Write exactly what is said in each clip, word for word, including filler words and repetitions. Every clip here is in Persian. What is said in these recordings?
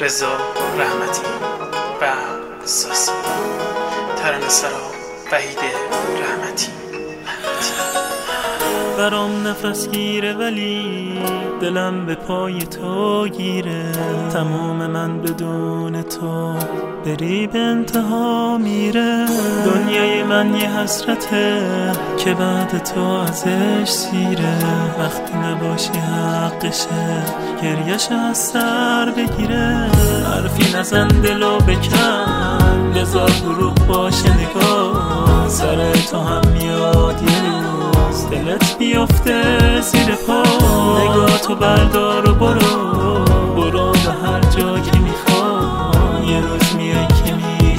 رضا رحمتی و ساسی، ترانه‌سرا وحید رحمتی. برام نفس گیره ولی دلم به پای تو گیره، تمام من بدون تو بری به انتها میره. دنیای من یه حسرته که بعد تو ازش سیره، وقتی نباشی حقشه گریش از سر بگیره. حرفی نزن دلو بکن، بذار گروه باشه نگاه، سر تو هم میاد یه روز دلت بیفته زیر پا. نگاه تو بردار و برو برو به هر جا که میخوای، یه روز میای که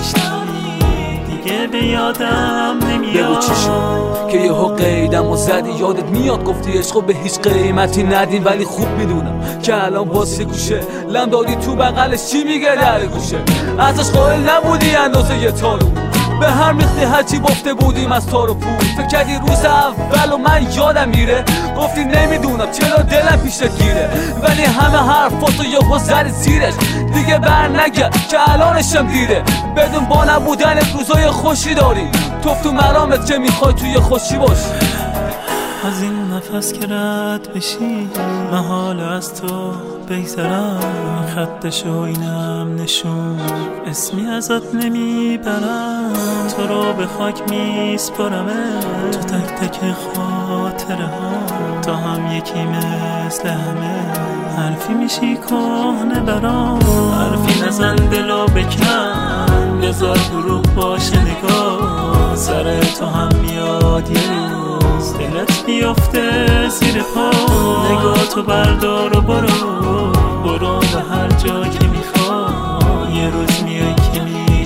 میشنوی دیگه به یادم نمیاد. بگو چی شد که یهو قیدم و زدی، یادت میاد گفتی عشقو به هیچ قیمتی ندین، ولی خوب میدونم که الان واسه گوشه لم دادی تو بغلش چی میگه در گوشه. ازش قائل نبودی اندازه یه تارو، به هم ریختی هرچی گفته بودیم از تار و پود. فکر کردی روز اول و من یادم میره، گفتی نمیدونم چرا دلم پیشت گیره، ولی همه حرفاتو یهو زدی زیرش، دیگه بر نگرد که الانشم دیره. بدون با نبودن روزای خوشی داری، توف تو مرامت که میخوای توی خوشی باشی. از این نفس که رد بشی محال از تو بگذرم، خطشو اینم نشون اسمی ازت نمیبرم. تو رو به خاک میسپرمه تو تک تک خاطره ها، تا هم یکی مثل همه حرفی میشی کهنه برام. حرفی نزن دلو بکن، بذار گروه باشه نگاه، سر تو هم میاد یه روز دلت بیفته زیر پا. نگاه تو بردار و برو برو به هر جا که میخوای، یه روز میای که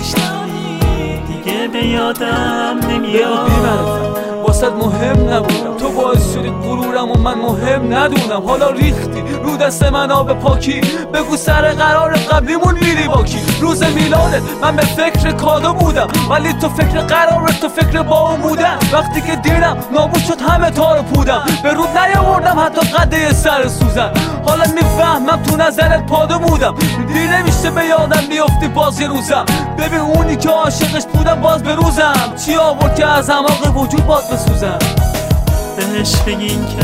میشنوی دیگه به یادم نمیاد. واسه مهم نبودم، تو باعث شدی غرورم و من مهم ندونم. حالا ریختی رو دست من آب پاکی، بگو سر قرار قبلیمون میری با کی. روز میلادت من به فکر کادو بودم، ولی تو فکر قرارت تو فکر با اون بودم. وقتی که دیدم نابود شد همه تارو پودم، به رود نیاوردم حتی قده سر سوزن. حالا میفهمم تو نظرت پادو بودم، دیگه نمیشه به یادم بیفتی باز یه روزم. ببین اونی که عاشقش بودم باز به روزم، چی آورد که از اعماق وجود باز بسوزم. بهش بگین که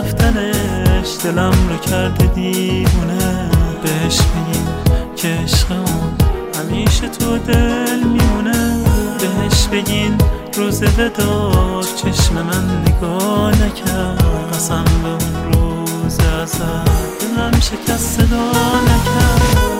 رفتنش دلم رو کرده دیوونه، بهش بگین که عشق اون همیشه تو دل میمونه. بهش بگین روز وداع چشم من نگاه نکرد، قسم به اون روز ازت دلم شکست صدا نکرد.